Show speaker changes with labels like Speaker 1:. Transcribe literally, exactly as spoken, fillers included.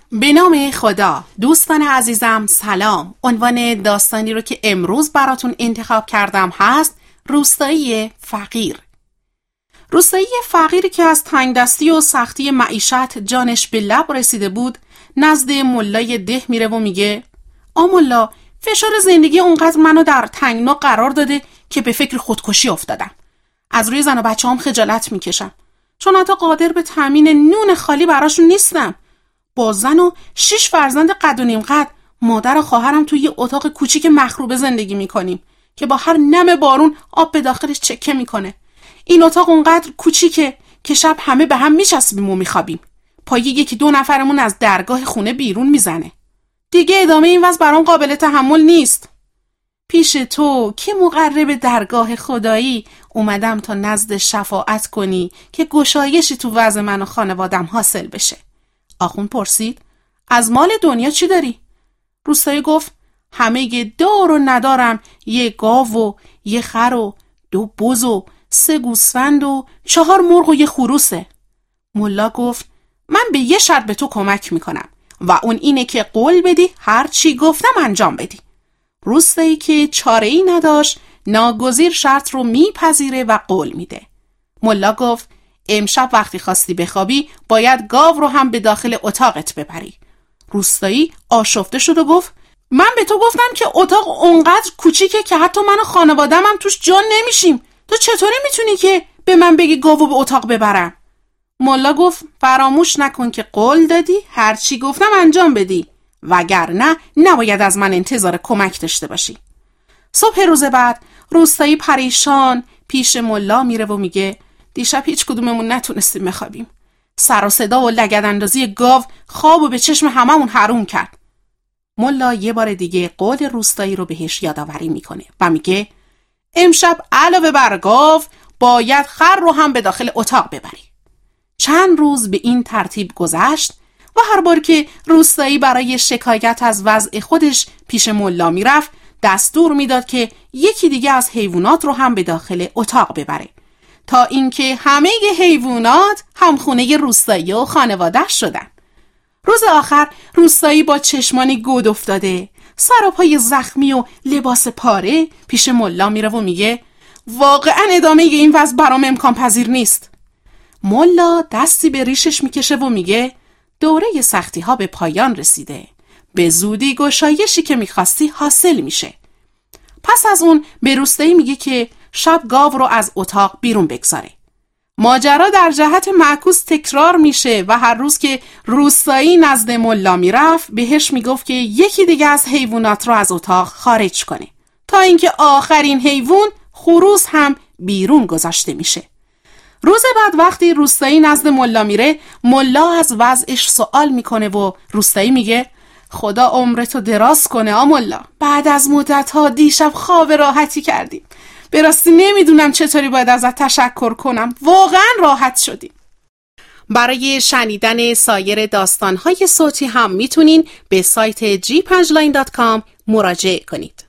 Speaker 1: به نام خدا. دوستان عزیزم سلام. عنوان داستانی رو که امروز براتون انتخاب کردم هست روستایی فقیر. روستایی فقیری که از تنگدستی و سختی معیشت جانش به لب رسیده بود نزد ملای ده میره و میگه آ ملا، فشار زندگی اونقدر منو در تنگنا قرار داده که به فکر خودکشی افتادم. از روی زن و بچه هم خجالت میکشم چون حتی قادر به تامین نون خالی براشون نیستم. با زن و شش فرزند قد و نیم قد، مادر و خواهرم توی یه اتاق کوچیک مخروبه زندگی میکنیم که با هر نم بارون آب به داخلش چکه میکنه. این اتاق اونقدر کوچیکه که شب همه به هم میچسبیم و میخوابیم. پای یکی دو نفرمون از درگاه خونه بیرون میزنه. دیگه ادامه این وضع برام قابل تحمل نیست. پیش تو که مقرب درگاه خدایی اومدم تا نزد شفاعت کنی که گشایشی تو وضع من و خانوادم حاصل بشه. آخوند پرسید از مال دنیا چی داری؟ روستایی گفت همه دار و ندارم یه گاو و یه خر و دو بز و سه گوسفند و چهار مرغ و یه خروسه. ملا گفت من به یه شرط به تو کمک میکنم و اون اینه که قول بدی هر چی گفتم انجام بدی. روستایی که چاره‌ای نداشت ناگزیر شرط رو میپذیره و قول میده. ملا گفت امشب وقتی خواستی بخوابی باید گاو رو هم به داخل اتاقت ببری. روستایی آشفته شد و گفت من به تو گفتم که اتاق اونقدر کوچیکه که حتی من و خانوادم هم توش جا نمیشیم. تو چطوری میتونی که به من بگی گاو رو به اتاق ببرم؟ ملا گفت فراموش نکن که قول دادی هر چی گفتم انجام بدی، وگرنه نباید از من انتظار کمک داشته باشی. صبح روز بعد روستایی پریشان پیش ملا میره و میگه دیشب هیچ کدوممون نتونستیم بخوابیم. سر و صدا و لگداندازی گاو خوابو به چشم هممون حروم کرد. ملا یه بار دیگه قول روستایی رو بهش یادآوری میکنه و میگه امشب علاوه بر گاو باید خر رو هم به داخل اتاق ببری. چند روز به این ترتیب گذشت و هر بار که روستایی برای شکایت از وضع خودش پیش ملا میرفت دستور میداد که یکی دیگه از حیوانات رو هم به داخل اتاق ببره تا اینکه همه حیوانات همخونه روستایی و خانواده شدن. روز آخر روستایی با چشمانی گود افتاده، سر و پای زخمی و لباس پاره پیش ملا میره و میگه واقعا ادامه این وضع برام امکان پذیر نیست. ملا دستی به ریشش میکشه و میگه دوره سختی ها به پایان رسیده، به زودی گشایشی که میخواستی حاصل میشه. پس از اون به روستایی میگه که شب گاو رو از اتاق بیرون بگذاره. ماجرا در جهت معکوس تکرار میشه و هر روز که روستایی نزد ملا میرفت بهش میگفت که یکی دیگه از حیوانات رو از اتاق خارج کنه تا اینکه آخرین حیوان خروس هم بیرون گذاشته میشه. روز بعد وقتی روستایی نزد ملا میره ملا از وضعش سوال میکنه و روستایی میگه خدا عمرتو دراز کنه آ ملا، بعد از مدت ها دیشب خواب راحتی کردیم. به راستی نمیدونم چطوری باید ازت تشکر کنم، واقعا راحت شدیم. برای شنیدن سایر داستانهای صوتی هم میتونین به سایت جی پنج لاین دات کام مراجعه کنید.